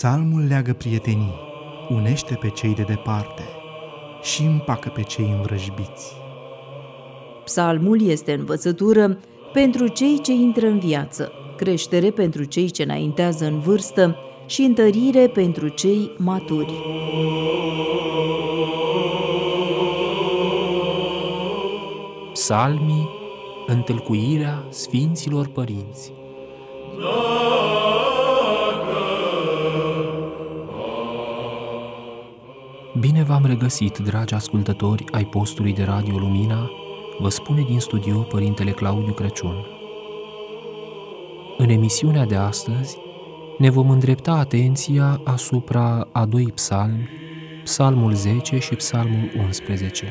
Psalmul leagă prietenii, unește pe cei de departe și împacă pe cei învrăjbiți. Psalmul este învățătură pentru cei ce intră în viață, creștere pentru cei ce înaintează în vârstă și întărire pentru cei maturi. Psalmii, întâlcuirea Sfinților Părinți. Bine v-am regăsit, dragi ascultători ai postului de Radio Lumina, vă spune din studio Părintele Claudiu Crăciun. În emisiunea de astăzi ne vom îndrepta atenția asupra a doi psalmi, Psalmul 10 și Psalmul 11.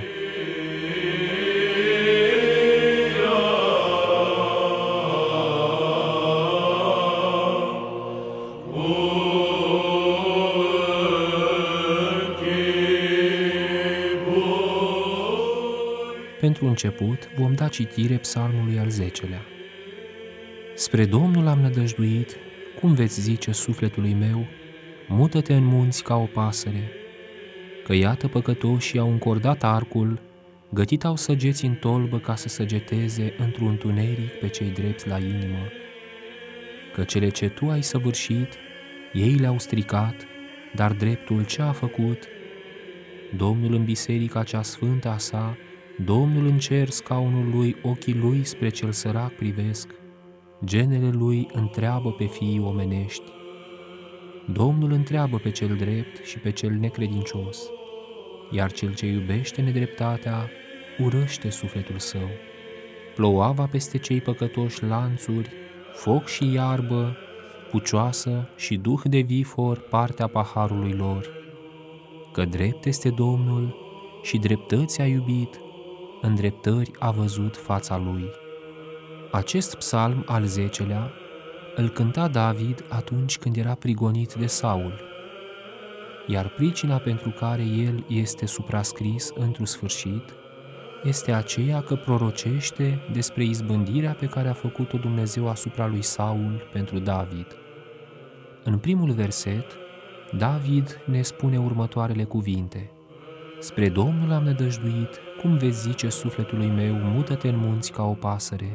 Pentru început, vom da citire psalmului al 10-lea. Spre Domnul am nădăjduit, cum veți zice sufletului meu, mută-te în munți ca o pasăre, că iată păcătoșii au încordat arcul, gătit au săgeți în tolbă ca să săgeteze într-un întuneric pe cei drepți la inimă. Că cele ce tu ai săvârșit, ei le-au stricat, dar dreptul ce a făcut? Domnul în biserica cea sfântă a sa, Domnul în cer scaunul lui, ochii lui spre cel sărac privesc, genele lui întreabă pe fiii omenești. Domnul întreabă pe cel drept și pe cel necredincios, iar cel ce iubește nedreptatea urăște sufletul său. Ploua va peste cei păcătoși lanțuri, foc și iarbă, pucioasă și duh de vifor partea paharului lor. Că drept este Domnul și dreptăți a iubit, în dreptări a văzut fața lui. Acest psalm al 10-lea îl cânta David atunci când era prigonit de Saul, iar pricina pentru care el este suprascris într-un sfârșit este aceea că prorocește despre izbândirea pe care a făcut-o Dumnezeu asupra lui Saul pentru David. În primul verset, David ne spune următoarele cuvinte: Spre Domnul am nădăjduit, cum veți zice sufletului meu, mută-te în munți ca o pasăre.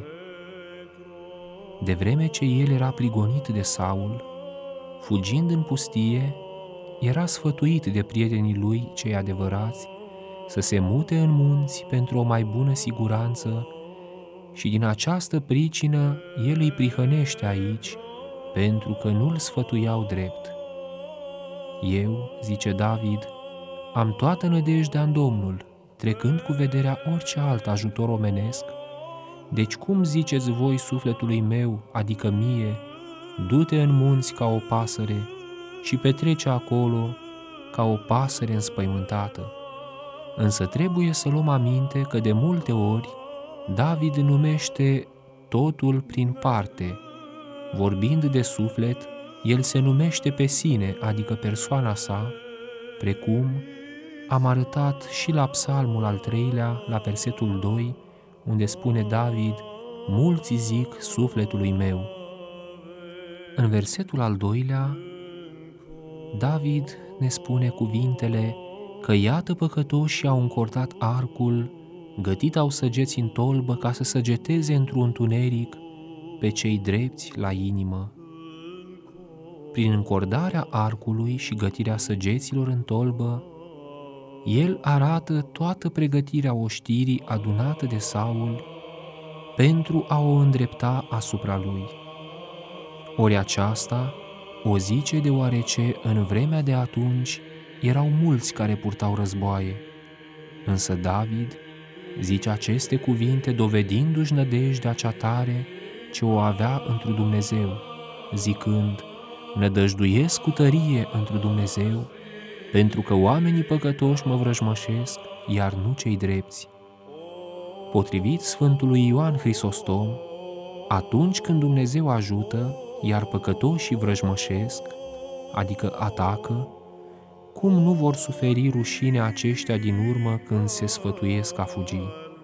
De vreme ce el era prigonit de Saul, fugind în pustie, era sfătuit de prietenii lui cei adevărați să se mute în munți pentru o mai bună siguranță și din această pricină el îi prihănește aici, pentru că nu-l sfătuiau drept. Eu, zice David, am toată nădejdea în Domnul, trecând cu vederea orice alt ajutor omenesc. Deci cum ziceți voi sufletului meu, adică mie, du-te în munți ca o pasăre și petrece acolo ca o pasăre înspăimântată. Însă trebuie să luăm aminte că de multe ori David numește totul prin parte. Vorbind de suflet, el se numește pe sine, adică persoana sa, precum am arătat și la psalmul al 3-lea, la versetul 2, unde spune David, mulți zic sufletului meu. În versetul al 2-lea, David ne spune cuvintele că iată păcătoșii au încordat arcul, gătit au săgeți în tolbă ca să săgeteze într-un întuneric pe cei drepți la inimă. Prin încordarea arcului și gătirea săgeților în tolbă, el arată toată pregătirea oștirii adunată de Saul pentru a o îndrepta asupra lui. Ori aceasta o zice deoarece în vremea de atunci erau mulți care purtau războaie, însă David zice aceste cuvinte dovedindu-și nădejdea cea tare ce o avea întru Dumnezeu, zicând, nădăjduiesc cu tărie întru Dumnezeu, pentru că oamenii păcătoși mă vrăjmășesc, iar nu cei drepți. Potrivit Sfântului Ioan Hristostom, atunci când Dumnezeu ajută, iar păcătoșii vrăjmășesc, adică atacă, cum nu vor suferi rușine aceștia din urmă când se sfătuiesc a fugi?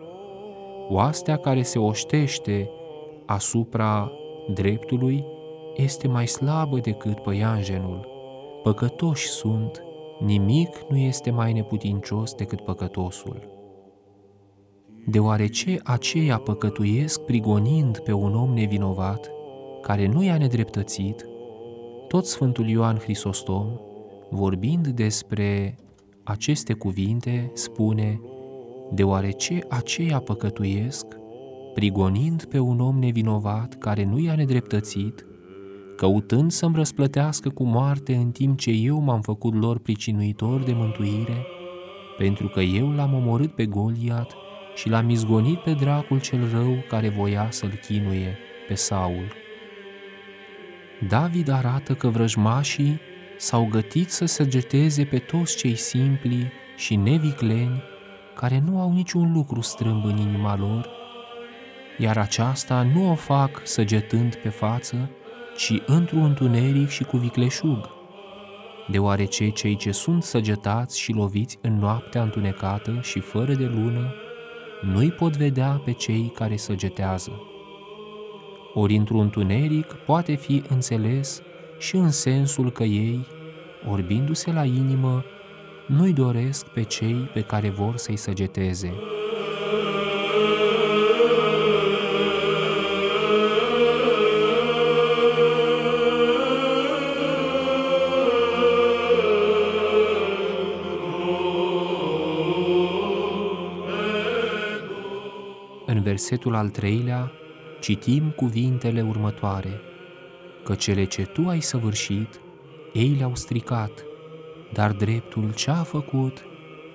Oastea care se oștește asupra dreptului este mai slabă decât păianjenul, păcătoși sunt, nimic nu este mai neputincios decât păcătosul. Deoarece aceia păcătuiesc prigonind pe un om nevinovat, care nu i-a nedreptățit, tot Sfântul Ioan Hristostom, vorbind despre aceste cuvinte, spune: deoarece aceia păcătuiesc, prigonind pe un om nevinovat care nu i-a nedreptățit, căutând să-mi răsplătească cu moarte în timp ce eu m-am făcut lor pricinuitor de mântuire, pentru că eu l-am omorât pe Goliat și l-am izgonit pe dracul cel rău care voia să-l chinuie, pe Saul. David arată că vrăjmașii s-au gătit să săgeteze pe toți cei simpli și nevicleni, care nu au niciun lucru strâmb în inima lor, iar aceasta nu o fac săgetând pe față, ci într-un întuneric și cu vicleșug, deoarece cei ce sunt săgetați și loviți în noaptea întunecată și fără de lună, nu-i pot vedea pe cei care săgetează. Ori într-un întuneric poate fi înțeles și în sensul că ei, orbindu-se la inimă, nu-i doresc pe cei pe care vor să-i săgeteze. În versetul al 3-lea citim cuvintele următoare: că cele ce tu ai săvârșit, ei le-au stricat, dar dreptul ce a făcut.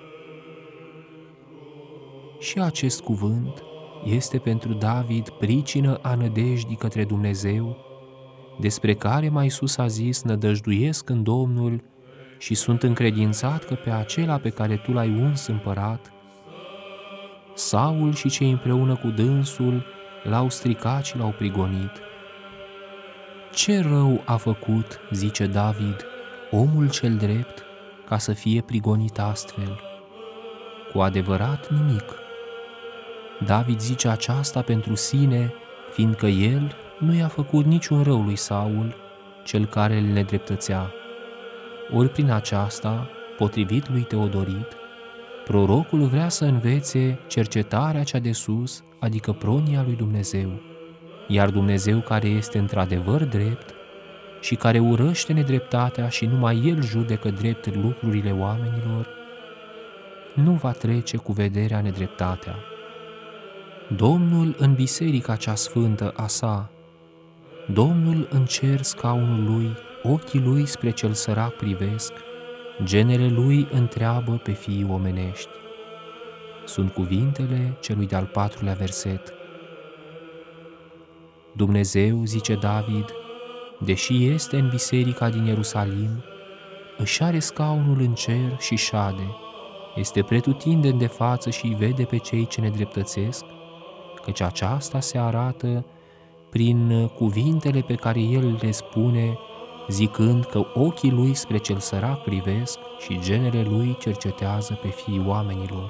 Și acest cuvânt este pentru David pricină a nădejdii către Dumnezeu, despre care mai sus a zis: nădăjduiesc în Domnul și sunt încredințat că pe acela pe care tu l-ai uns împărat, Saul și cei împreună cu dânsul l-au stricat și l-au prigonit. Ce rău a făcut, zice David, omul cel drept, ca să fie prigonit astfel? Cu adevărat nimic. David zice aceasta pentru sine, fiindcă el nu i-a făcut niciun rău lui Saul, cel care îl nedreptățea. Ori prin aceasta, potrivit lui Teodorit, prorocul vrea să învețe cercetarea cea de sus, adică pronia lui Dumnezeu, iar Dumnezeu, care este într-adevăr drept și care urăște nedreptatea și numai El judecă drept lucrurile oamenilor, nu va trece cu vederea nedreptatea. Domnul în biserica cea sfântă a sa, Domnul în cer scaunul Lui, ochii Lui spre cel sărac privesc, genele Lui întreabă pe fiii omenești. Sunt cuvintele celui de-al 4-lea verset. Dumnezeu, zice David, deși este în biserica din Ierusalim, își are scaunul în cer și șade, este pretutindeni de față și îi vede pe cei ce nedreptățesc, căci aceasta se arată prin cuvintele pe care El le spune, zicând că ochii Lui spre cel sărac privesc și genele Lui cercetează pe fiii oamenilor.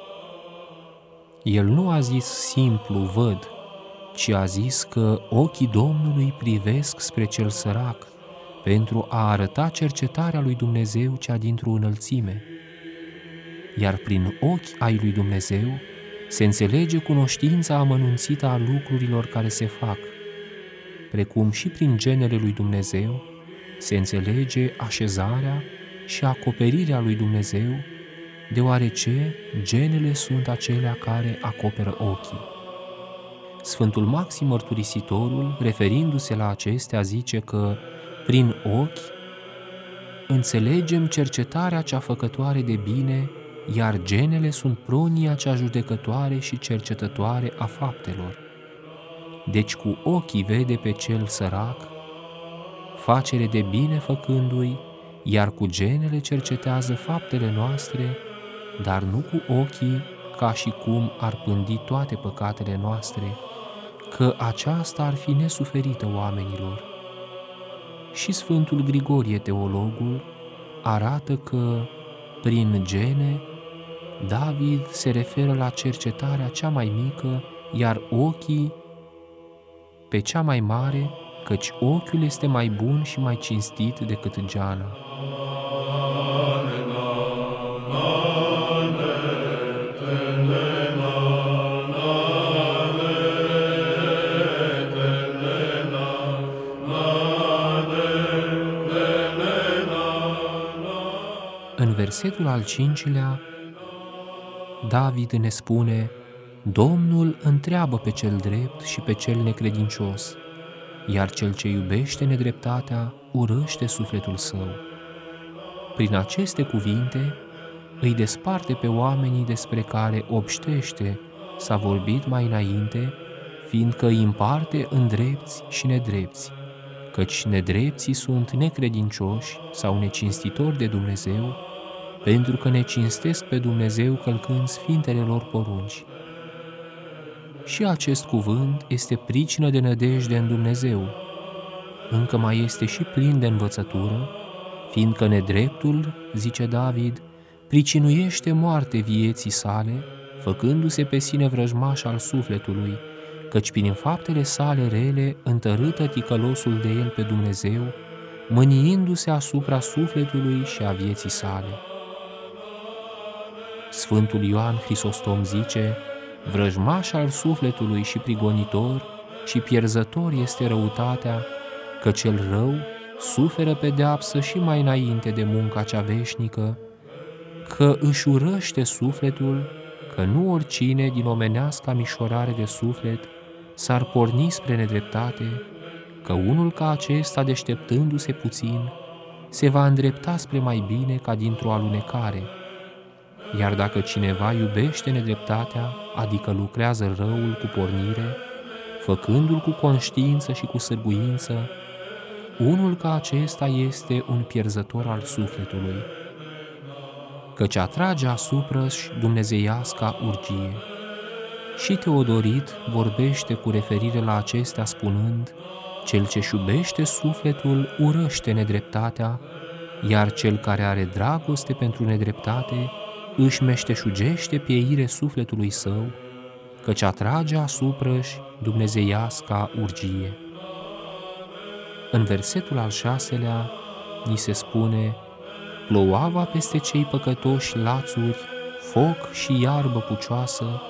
El nu a zis simplu văd, ci a zis că ochii Domnului privesc spre cel sărac, pentru a arăta cercetarea lui Dumnezeu cea dintr-o înălțime. Iar prin ochi ai lui Dumnezeu se înțelege cunoștința amănunțită a lucrurilor care se fac, precum și prin genele lui Dumnezeu se înțelege așezarea și acoperirea lui Dumnezeu, deoarece genele sunt acelea care acoperă ochii. Sfântul Maxim Mărturisitorul, referindu-se la acestea, zice că prin ochi înțelegem cercetarea cea făcătoare de bine, iar genele sunt pronia cea judecătoare și cercetătoare a faptelor. Deci cu ochii vede pe cel sărac, facere de bine făcându-i, iar cu genele cercetează faptele noastre, dar nu cu ochii, ca și cum ar pândi toate păcatele noastre, că aceasta ar fi nesuferită oamenilor. Și Sfântul Grigorie Teologul arată că, prin gene, David se referă la cercetarea cea mai mică, iar ochii pe cea mai mare, căci ochiul este mai bun și mai cinstit decât geana. versetul al 5-lea, David ne spune: Domnul întreabă pe cel drept și pe cel necredincios, iar cel ce iubește nedreptatea urăște sufletul său. Prin aceste cuvinte îi desparte pe oamenii despre care obștește s-a vorbit mai înainte, fiindcă îi împarte în drepți și nedrepți, căci nedrepții sunt necredincioși sau necinstitori de Dumnezeu, pentru că ne cinstesc pe Dumnezeu călcând sfintele lor porunci. Și acest cuvânt este pricină de nădejde în Dumnezeu. Încă mai este și plin de învățătură, fiindcă nedreptul, zice David, pricinuiește moarte vieții sale, făcându-se pe sine vrăjmaș al sufletului, căci prin faptele sale rele întărâtă ticălosul de el pe Dumnezeu, mâniindu-se asupra sufletului și a vieții sale. Sfântul Ioan Hristostom zice: vrăjmaș al sufletului și prigonitor și pierzător este răutatea, că cel rău suferă pedeapsă și mai înainte de munca cea veșnică, că își urăște sufletul, că nu oricine din omenească mișorare de suflet s-ar porni spre nedreptate, că unul ca acesta, deșteptându-se puțin, se va îndrepta spre mai bine ca dintr-o alunecare. Iar dacă cineva iubește nedreptatea, adică lucrează răul cu pornire, făcându-l cu conștiință și cu sârguință, unul ca acesta este un pierzător al sufletului, căci atrage asupra-și dumnezeiasca urgie. Și Teodorit vorbește cu referire la acestea spunând: cel ce-și iubește sufletul urăște nedreptatea, iar cel care are dragoste pentru nedreptate își meșteșugește pieire sufletului său, căci atrage asupra-și dumnezeiasca urgie. În versetul al 6-lea ni se spune: plouava peste cei păcătoși lațuri, foc și iarbă pucioasă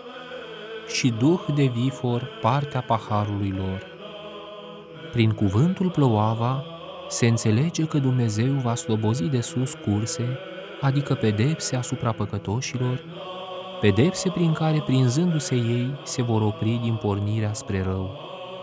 și duh de vifor partea paharului lor. Prin cuvântul plouava se înțelege că Dumnezeu va slobozi de sus curse, adică pedepse asupra păcătoșilor, pedepse prin care, prinzându-se ei, se vor opri din pornirea spre rău.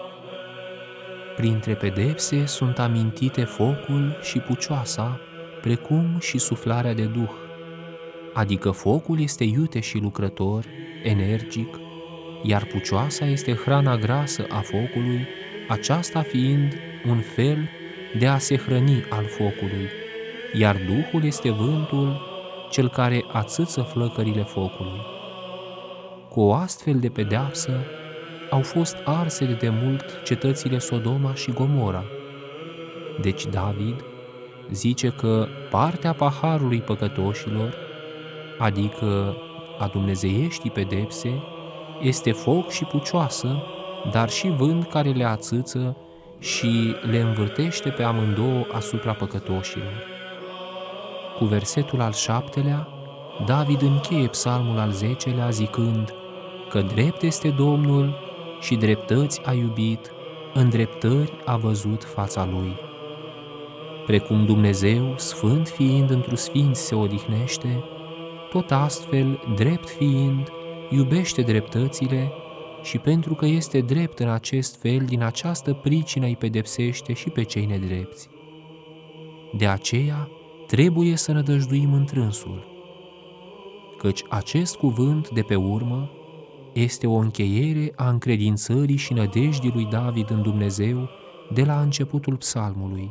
Printre pedepse sunt amintite focul și pucioasa, precum și suflarea de duh, adică focul este iute și lucrător, energic, iar pucioasa este hrana grasă a focului, aceasta fiind un fel de a se hrăni al focului, iar Duhul este vântul, cel care ațâță flăcările focului. Cu o astfel de pedeapsă au fost arse de demult cetățile Sodoma și Gomora. Deci David zice că partea paharului păcătoșilor, adică a dumnezeieștii pedepse, este foc și pucioasă, dar și vânt care le ațâță și le învârtește pe amândouă asupra păcătoșilor. Cu versetul al 7-lea, David încheie psalmul al 10-lea zicând că drept este Domnul și dreptăți a iubit, în dreptări a văzut fața Lui. Precum Dumnezeu, sfânt fiind întru sfinți se odihnește, tot astfel, drept fiind, iubește dreptățile și pentru că este drept în acest fel, din această pricină îi pedepsește și pe cei nedrepți. De aceea, trebuie să nădăjduim întrânsul, căci acest cuvânt de pe urmă este o încheiere a încredințării și nădejdii lui David în Dumnezeu de la începutul psalmului.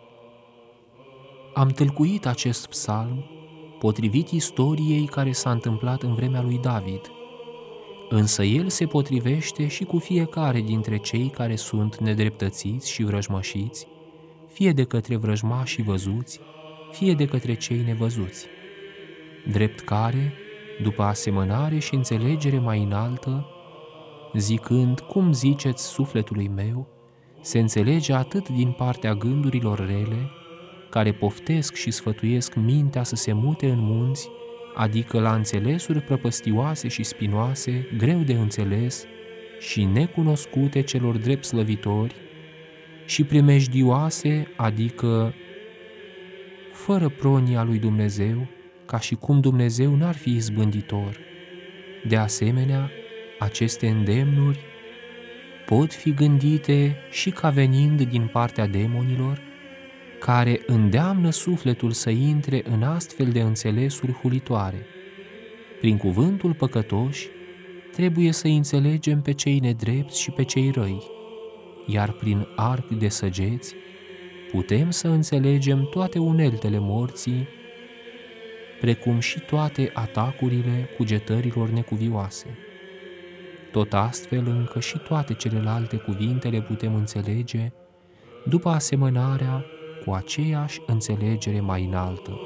Am tâlcuit acest psalm potrivit istoriei care s-a întâmplat în vremea lui David, însă el se potrivește și cu fiecare dintre cei care sunt nedreptățiți și vrăjmășiți, fie de către vrăjmașii văzuți, fie de către cei nevăzuți, drept care, după asemănare și înțelegere mai înaltă, zicând cum ziceți sufletului meu, se înțelege atât din partea gândurilor rele, care poftesc și sfătuiesc mintea să se mute în munți, adică la înțelesuri prăpăstioase și spinoase, greu de înțeles și necunoscute celor drept slăvitori, și primejdioase, adică fără pronia lui Dumnezeu, ca și cum Dumnezeu n-ar fi izbânditor. De asemenea, aceste îndemnuri pot fi gândite și ca venind din partea demonilor, care îndeamnă sufletul să intre în astfel de înțelesuri hulitoare. Prin cuvântul păcătoși, trebuie să înțelegem pe cei nedrepți și pe cei răi, iar prin arc de săgeți putem să înțelegem toate uneltele morții, precum și toate atacurile cugetărilor necuvioase. Tot astfel încă și toate celelalte cuvinte le putem înțelege după asemănarea cu aceeași înțelegere mai înaltă.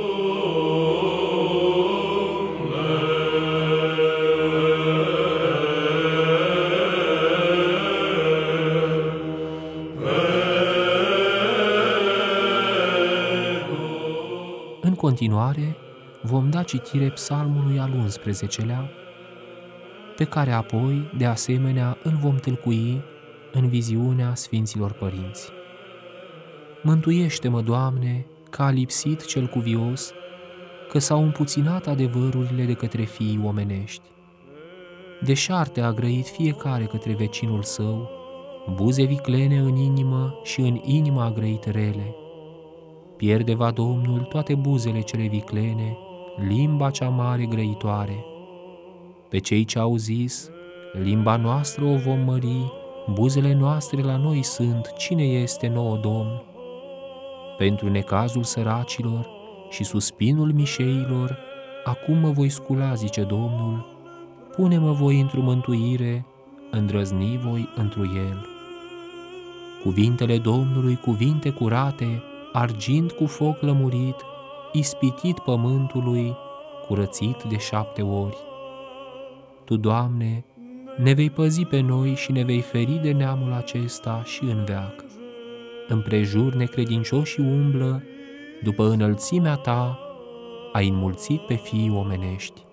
În continuare, vom da citire psalmului al 11-lea, pe care apoi, de asemenea, îl vom tâlcui în viziunea Sfinților Părinți. Mântuiește-mă, Doamne, că a lipsit cel cuvios, că s-au împuținat adevărurile de către fiii omenești. Deșarte a grăit fiecare către vecinul său, buze viclene în inimă și în inimă a grăit rele. Pierde va Domnul toate buzele cele viclene, limba cea mare grăitoare. Pe cei ce au zis, limba noastră o vom mări, buzele noastre la noi sunt, cine este nouă Domn? Pentru necazul săracilor și suspinul mișeilor, acum mă voi scula, zice Domnul, pune-mă voi într-o mântuire, îndrăzni voi întru el. Cuvintele Domnului, cuvinte curate, argint cu foc lămurit, ispitit pământului, curățit de 7 ori. Tu, Doamne, ne vei păzi pe noi și ne vei feri de neamul acesta și în veac. Împrejur necredincioșii umblă, după înălțimea Ta, ai înmulțit pe fiii omenești.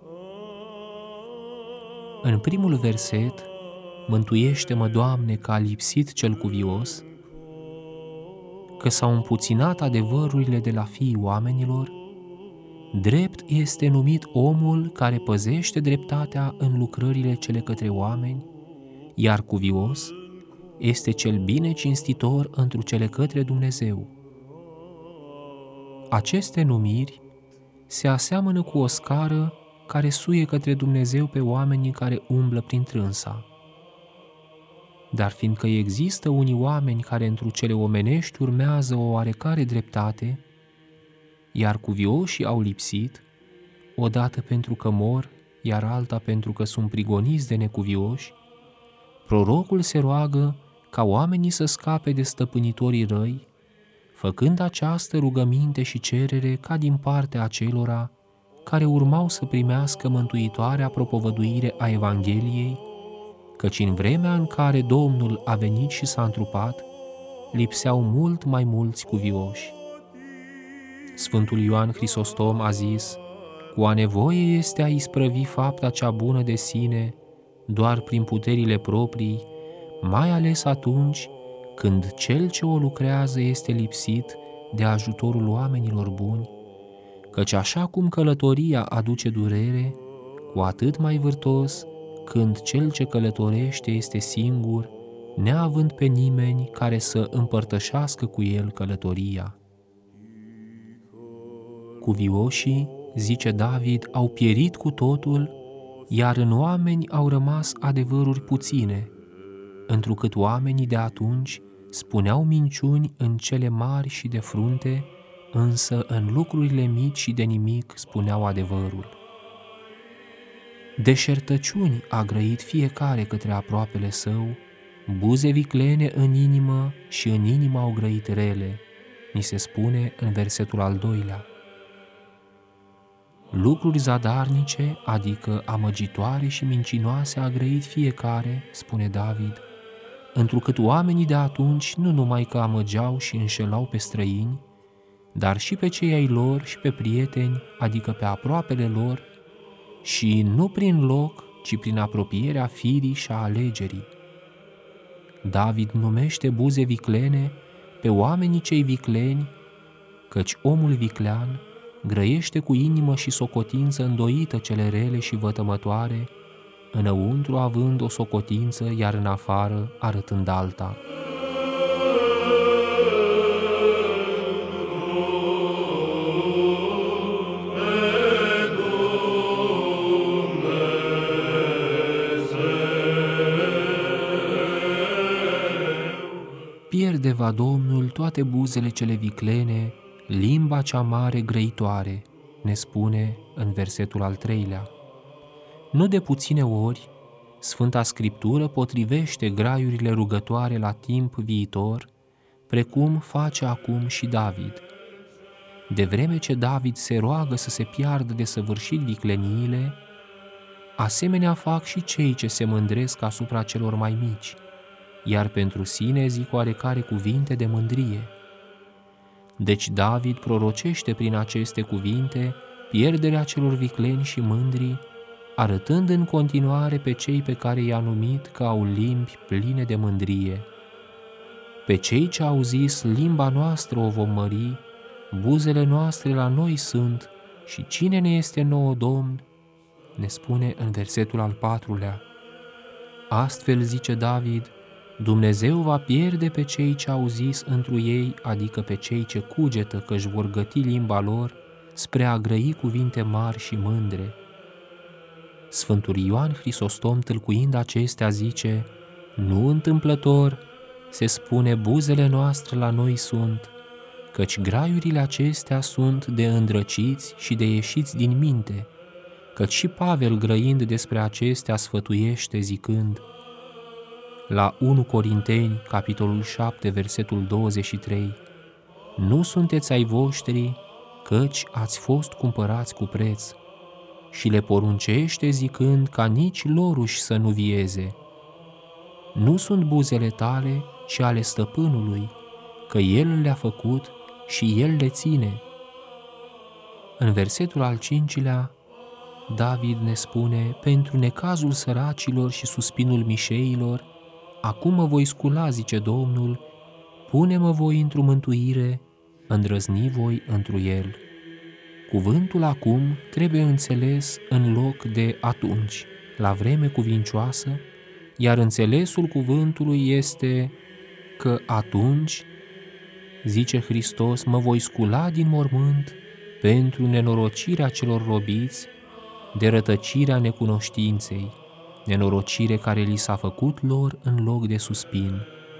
În primul verset, mântuiește-mă, Doamne, că a lipsit cel cuvios, că s-au împuținat adevărurile de la fiii oamenilor, drept este numit omul care păzește dreptatea în lucrările cele către oameni, iar cuvios este cel bine cinstitor întru cele către Dumnezeu. Aceste numiri se aseamănă cu o scară care suie către Dumnezeu pe oamenii care umblă prin trânsa. Dar fiindcă există unii oameni care întru cele omenești urmează o oarecare dreptate, iar cuvioșii au lipsit, odată pentru că mor, iar alta pentru că sunt prigoniți de necuvioși, prorocul se roagă ca oamenii să scape de stăpânitorii răi, făcând această rugăminte și cerere ca din partea acelora care urmau să primească mântuitoarea propovăduire a Evangheliei, căci în vremea în care Domnul a venit și s-a întrupat, lipseau mult mai mulți cuvioși. Sfântul Ioan Hristostom a zis, cu a nevoie este a isprăvi fapta cea bună de sine doar prin puterile proprii, mai ales atunci când cel ce o lucrează este lipsit de ajutorul oamenilor buni, căci așa cum călătoria aduce durere, cu atât mai vârtos când cel ce călătorește este singur, neavând pe nimeni care să împărtășească cu el călătoria. Cuvioșii, zice David, au pierit cu totul, iar în oameni au rămas adevăruri puține, întrucât oamenii de atunci spuneau minciuni în cele mari și de frunte, însă în lucrurile mici și de nimic spuneau adevărul. Deșertăciuni a grăit fiecare către aproapele său, buze viclene în inimă și în inimă au grăit rele, ni se spune în versetul al 2-lea. Lucruri zadarnice, adică amăgitoare și mincinoase a grăit fiecare, spune David, întrucât oamenii de atunci nu numai că amăgeau și înșelau pe străini, dar și pe cei ai lor și pe prieteni, adică pe aproapele lor, și nu prin loc, ci prin apropierea firii și a alegerii. David numește buze viclene pe oamenii cei vicleni, căci omul viclean grăiește cu inimă și socotință îndoită cele rele și vătămătoare, înăuntru având o socotință, iar în afară arătând alta. Pierde va Domnul toate buzele cele viclene, limba cea mare grăitoare, ne spune în versetul al 3-lea. Nu de puține ori, Sfânta Scriptură potrivește graiurile rugătoare la timp viitor, precum face acum și David. De vreme ce David se roagă să se piardă de săvârșit vicleniile, asemenea fac și cei ce se mândresc asupra celor mai mici, iar pentru sine zic oarecare cuvinte de mândrie. Deci David prorocește prin aceste cuvinte pierderea celor vicleni și mândri, arătând în continuare pe cei pe care i-a numit că au limbi pline de mândrie. Pe cei ce au zis, limba noastră o vom mări, buzele noastre la noi sunt, și cine ne este nouă Domn? Ne spune în versetul al 4-lea. Astfel, zice David, Dumnezeu va pierde pe cei ce au zis întru ei, adică pe cei ce cugetă că își vor găti limba lor spre a grăi cuvinte mari și mândre. Sfântul Ioan Hristostom, tâlcuind acestea, zice, nu întâmplător se spune buzele noastre la noi sunt, căci graiurile acestea sunt de îndrăciți și de ieșiți din minte, căci și Pavel, grăind despre acestea, sfătuiește zicând, la 1 Corinteni, capitolul 7, versetul 23, nu sunteți ai voștri, căci ați fost cumpărați cu preț, și le poruncește zicând ca nici loruși să nu vieze. Nu sunt buzele tale, ci ale stăpânului, că el le-a făcut și el le ține. În versetul al 5-lea, David ne spune, pentru necazul săracilor și suspinul mișeilor, acum mă voi scula, zice Domnul, pune-mă voi într-o mântuire, îndrăzni voi întru el. Cuvântul acum trebuie înțeles în loc de atunci, la vreme cuvincioasă, iar înțelesul cuvântului este că atunci, zice Hristos, mă voi scula din mormânt pentru nenorocirea celor robiți, de rătăcirea necunoștinței, nenorocire care li s-a făcut lor în loc de suspin.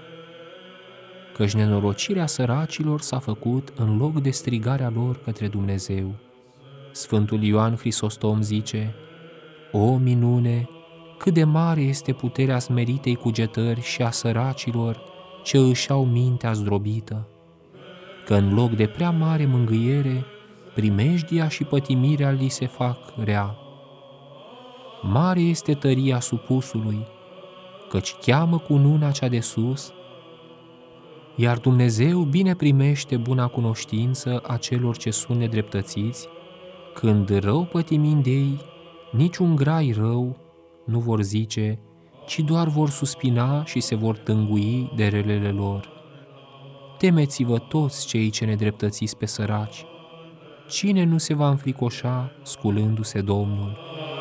Căci nenorocirea săracilor s-a făcut în loc de strigarea lor către Dumnezeu. Sfântul Ioan Hristostom zice, o minune, cât de mare este puterea smeritei cugetări și a săracilor ce își au mintea zdrobită, că în loc de prea mare mângâiere, primejdia și pătimirea li se fac rea. Mare este tăria supusului, căci cheamă cununa cea de sus, iar Dumnezeu bine primește buna cunoștință a celor ce sunt nedreptățiți, când rău pătimind ei, niciun grai rău nu vor zice, ci doar vor suspina și se vor tângui de relele lor. Temeți-vă toți cei ce nedreptățiți pe săraci. Cine nu se va înfricoșa sculându-se Domnul?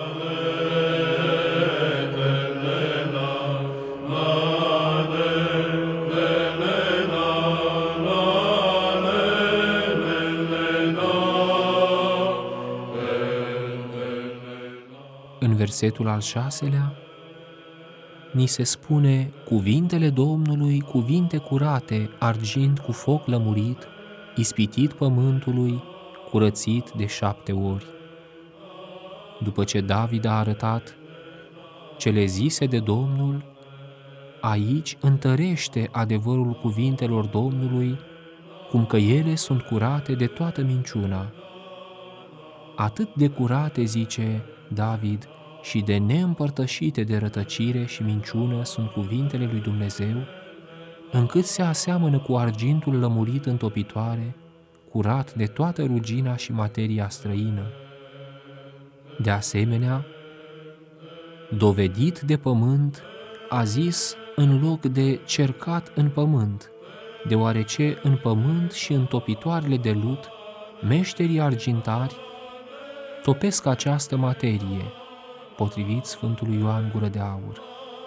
În versetul al 6-lea, ni se spune, cuvintele Domnului, cuvinte curate, argint cu foc lămurit, ispitit pământului, curățit de 7 ori. După ce David a arătat cele zise de Domnul, aici întărește adevărul cuvintelor Domnului, cum că ele sunt curate de toată minciuna. Atât de curate, zice David, și de neîmpărtășite de rătăcire și minciună sunt cuvintele lui Dumnezeu, încât se aseamănă cu argintul lămurit în topitoare, curat de toată rugina și materia străină. De asemenea, dovedit de pământ, a zis în loc de cercat în pământ, deoarece în pământ și în topitoarele de lut meșterii argintari topesc această materie, potrivit Sfântului Ioan Gură de Aur.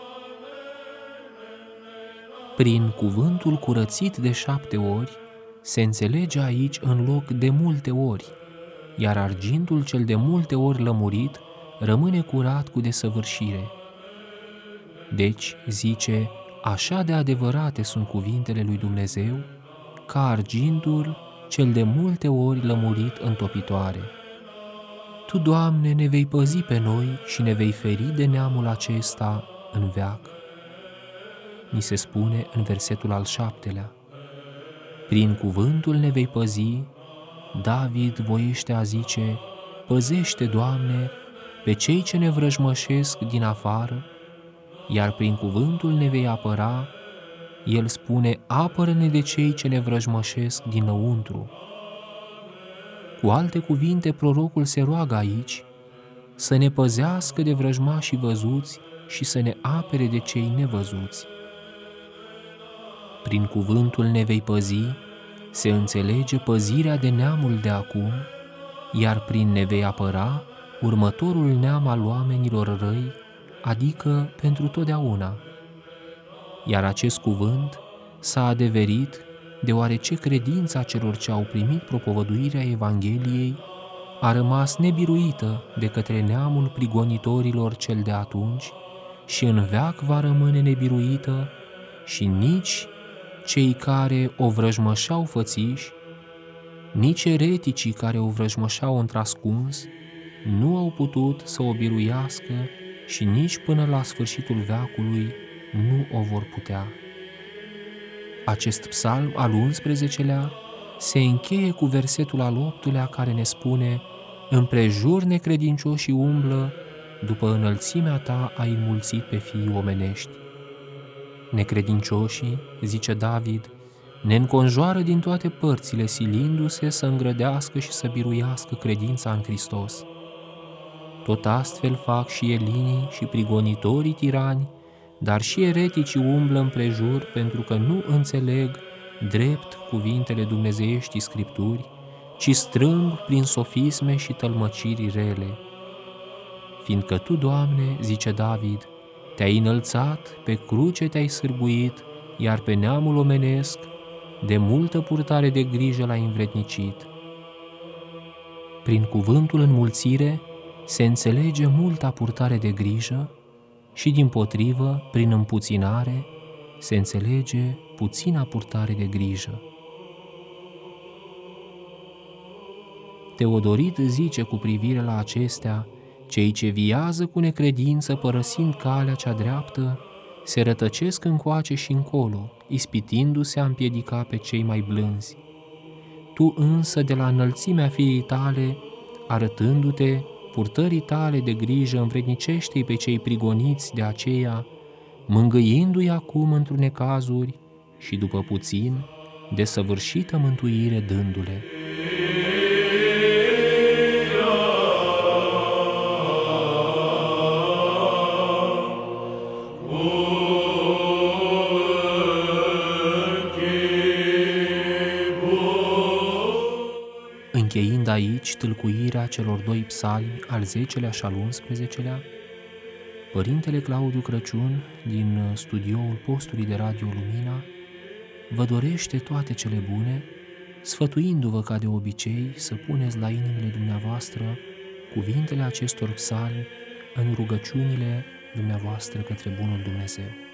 Prin cuvântul curățit de 7 ori se înțelege aici în loc de multe ori, iar argintul cel de multe ori lămurit rămâne curat cu desăvârșire. Deci, zice, așa de adevărate sunt cuvintele lui Dumnezeu, ca argintul cel de multe ori lămurit în topitoare. Tu, Doamne, ne vei păzi pe noi și ne vei feri de neamul acesta în veac. Ni se spune în versetul al 7-lea. Prin cuvântul ne vei păzi, David voiește a zice, păzește, Doamne, pe cei ce ne vrăjmășesc din afară, iar prin cuvântul ne vei apăra, el spune, apără-ne de cei ce ne vrăjmășesc dinăuntru. Cu alte cuvinte, prorocul se roagă aici să ne păzească de vrăjmașii văzuți și să ne apere de cei nevăzuți. Prin cuvântul ne vei păzi se înțelege păzirea de neamul de acum, iar prin ne vei apăra următorul neam al oamenilor răi, adică pentru totdeauna. Iar acest cuvânt s-a adeverit deoarece credința celor ce au primit propovăduirea Evangheliei a rămas nebiruită de către neamul prigonitorilor cel de atunci și în veac va rămâne nebiruită și nici cei care o vrăjmășeau fățiși, nici ereticii care o vrăjmășeau într-ascuns, nu au putut să o biruiască și nici până la sfârșitul veacului nu o vor putea. Acest psalm al 11-lea se încheie cu versetul al 8-lea care ne spune: împrejur necredincioșii umblă, după înălțimea ta ai înmulțit pe fiii omenești. Necredincioșii, zice David, ne înconjoară din toate părțile, silindu-se să îngrădească și să biruiască credința în Hristos. Tot astfel fac și elinii și prigonitorii tirani, dar și ereticii umblă împrejur pentru că nu înțeleg drept cuvintele dumnezeieștii Scripturi, ci strâng prin sofisme și tălmăciri rele. Fiindcă Tu, Doamne, zice David, te-ai înălțat, pe cruce te-ai sârguit, iar pe neamul omenesc de multă purtare de grijă l-ai învrednicit. Prin cuvântul înmulțire se înțelege multa purtare de grijă și, dimpotrivă, prin împuținare se înțelege puțina purtare de grijă. Teodorit zice cu privire la acestea: cei ce viază cu necredință, părăsind calea cea dreaptă, se rătăcesc încoace și încolo, ispitindu-se a împiedica pe cei mai blânzi. Tu însă, de la înălțimea fiii tale, arătându-te purtării tale de grijă, învrednicește-i pe cei prigoniți de aceea, mângâiindu-i acum într-un necazuri și după puțin, desăvârșită mântuire dându-le. Încheind aici tâlcuirea celor 2 psalmi, al 10-lea și al 11-lea, Părintele Claudiu Crăciun, din studioul postului de Radio Lumina, vă dorește toate cele bune, sfătuindu-vă ca de obicei să puneți la inimile dumneavoastră cuvintele acestor psalmi în rugăciunile dumneavoastră către Bunul Dumnezeu.